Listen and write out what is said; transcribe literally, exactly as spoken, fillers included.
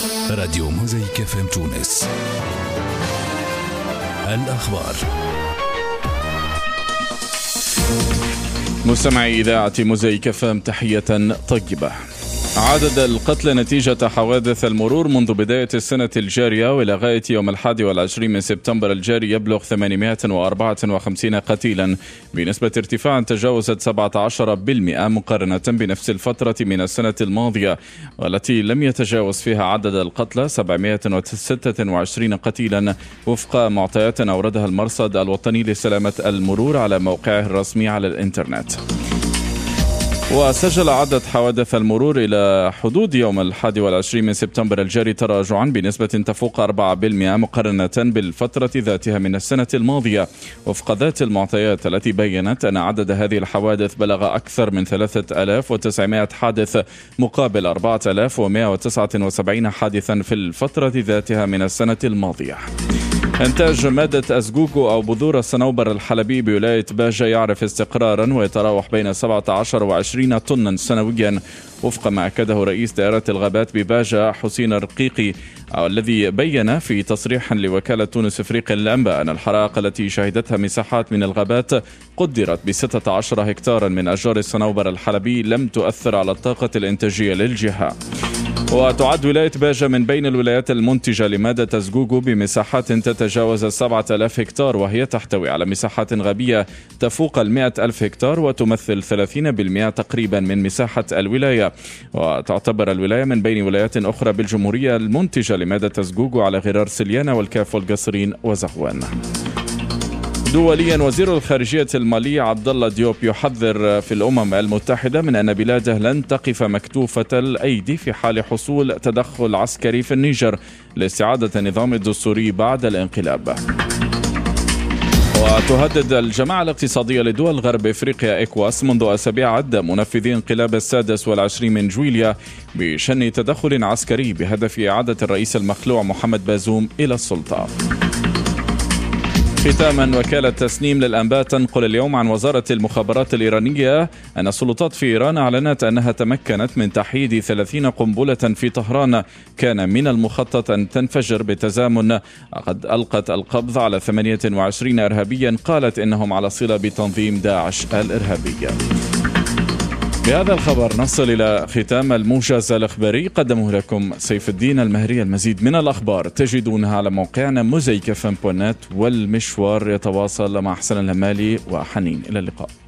راديو موزايك اف ام تونس. الأخبار. مستمعي إذاعة موزايك اف ام، تحية طيبة. عدد القتلى نتيجة حوادث المرور منذ بداية السنة الجارية وإلى غاية يوم الحادي والعشرين من سبتمبر الجاري يبلغ ثمانمائة وأربعة وخمسين قتيلا، بنسبة ارتفاع تجاوزت سبعة عشر بالمئة مقارنة بنفس الفترة من السنة الماضية، والتي لم يتجاوز فيها عدد القتلى سبعمائة وستة وعشرين قتيلا وفق معطيات أوردها المرصد الوطني لسلامة المرور على موقعه الرسمي على الإنترنت. وسجل عدد حوادث المرور إلى حدود يوم الحادي والعشرين من سبتمبر الجاري تراجعا بنسبة تفوق أربعة بالمئة مقارنة بالفترة ذاتها من السنة الماضية، وفق ذات المعطيات التي بيّنت أن عدد هذه الحوادث بلغ أكثر من ثلاثة آلاف وتسعمائة حادث مقابل أربعة آلاف ومائة وتسعة وسبعين حادثا في الفترة ذاتها من السنة الماضية. إنتاج مادة أزجوجو أو بذور الصنوبر الحلبي بولاية باجة يعرف استقرارا ويتراوح بين سبعة عشر وعشرين طنا سنويا، وفق ما أكده رئيس دائرة الغابات بباجة حسين الرقيقي، الذي بيّن في تصريح لوكالة تونس إفريقيا للأنباء أن الحرائق التي شهدتها مساحات من الغابات قدرت بستة عشر هكتارا من أشجار الصنوبر الحلبي لم تؤثر على الطاقة الإنتاجية للجهة. وتعد ولاية باجة من بين الولايات المنتجة لمادة أزجوجو بمساحات تتجاوز سبعة آلاف هكتار، وهي تحتوي على مساحات غابية تفوق المائة ألف هكتار وتمثل ثلاثين بالمئة تقريبا من مساحة الولاية. وتعتبر الولاية من بين ولايات أخرى بالجمهورية المنتجة لمادة أزجوجو على غرار سليانة والكاف والقصرين وزغوان. دوليا، وزير الخارجية المالي عبد الله ديوب يحذر في الأمم المتحدة من أن بلاده لن تقف مكتوفة الأيدي في حال حصول تدخل عسكري في النيجر لاستعادة النظام الدستوري بعد الانقلاب. وتهدد الجماعة الاقتصادية لدول غرب إفريقيا إكواس منذ أسابيع عدة منفذي انقلاب السادس والعشرين من جويليا بشن تدخل عسكري بهدف إعادة الرئيس المخلوع محمد بازوم إلى السلطة. ختاما، وكالة تسنيم للأنباء تنقل اليوم عن وزارة المخابرات الإيرانية أن السلطات في إيران أعلنت أنها تمكنت من تحييد ثلاثين قنبلة في طهران كان من المخطط أن تنفجر بتزامن، قد ألقت القبض على ثمانية وعشرين إرهابيا قالت إنهم على صلة بتنظيم داعش الإرهابي. بهذا الخبر نصل إلى ختام الموجز الإخباري، قدمه لكم سيف الدين المهري. المزيد من الأخبار تجدونها على موقعنا موزايك اف ام دوت نت، والمشوار يتواصل مع حسن الهمالي وحنين. إلى اللقاء.